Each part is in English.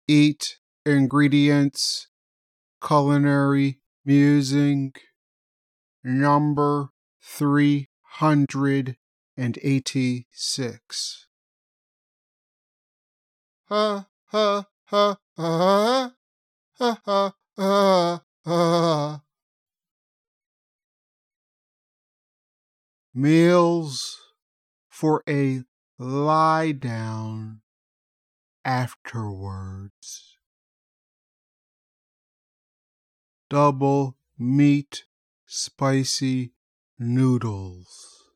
Eat ingredients, culinary musing, number 386. Ha ha ha ha ha ha ha ha. Meals for a lie down afterwards. Double meat spicy noodles.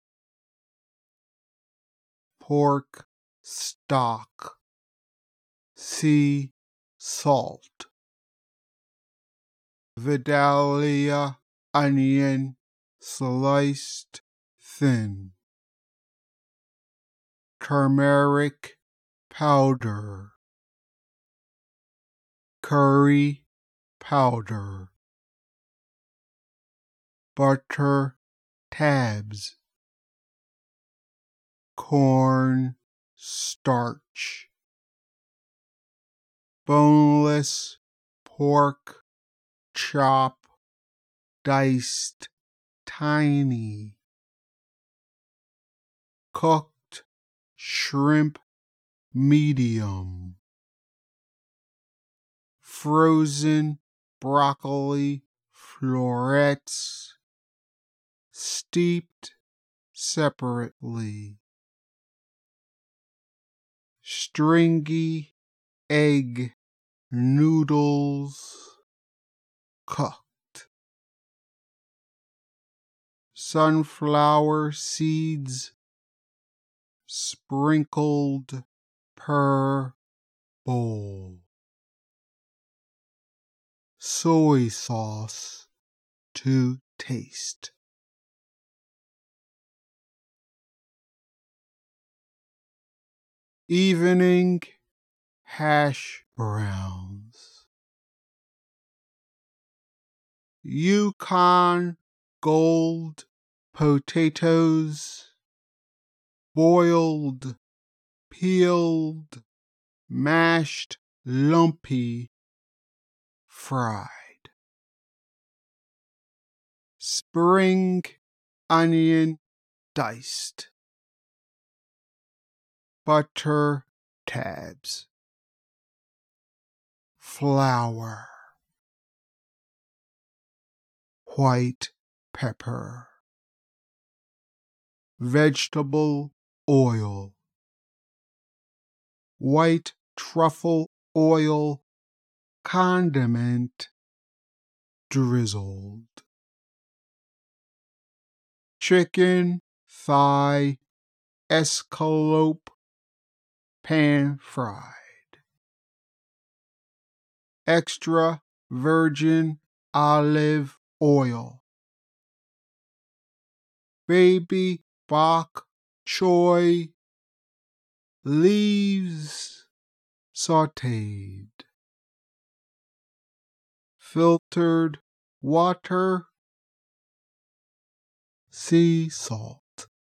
Pork stock. Sea salt. Vidalia onion sliced thin. Turmeric powder. Curry powder. Butter tabs. Corn starch. Boneless pork chop diced tiny. Cooked shrimp medium. Frozen broccoli florets steeped separately. Stringy egg noodles cooked. Sunflower seeds sprinkled per bowl. Soy sauce to taste. Evening hash browns. Yukon Gold potatoes, boiled, peeled, mashed, lumpy, fried. Spring onion diced. Butter tabs. Flour. White pepper. Vegetable oil. White truffle oil condiment drizzled. Chicken thigh escalope pan fried. Extra virgin olive oil. Baby bok choy leaves sauteed. Filtered water, sea salt.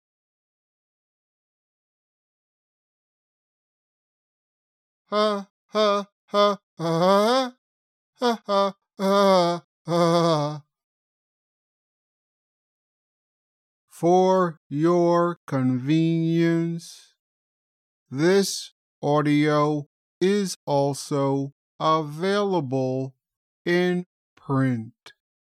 Ha ha ha ha ha ha ha ha. For your convenience, this audio is also available in print.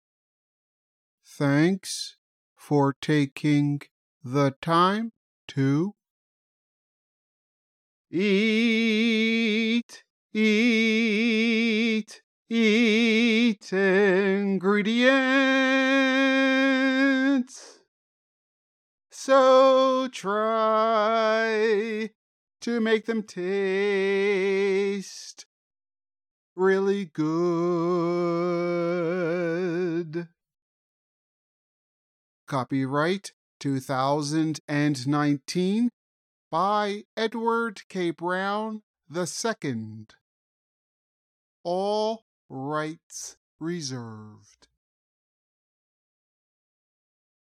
Thanks for taking the time to eat ingredients. So try to make them taste really good. Copyright 2019 by Edward K. Brown II. All rights reserved.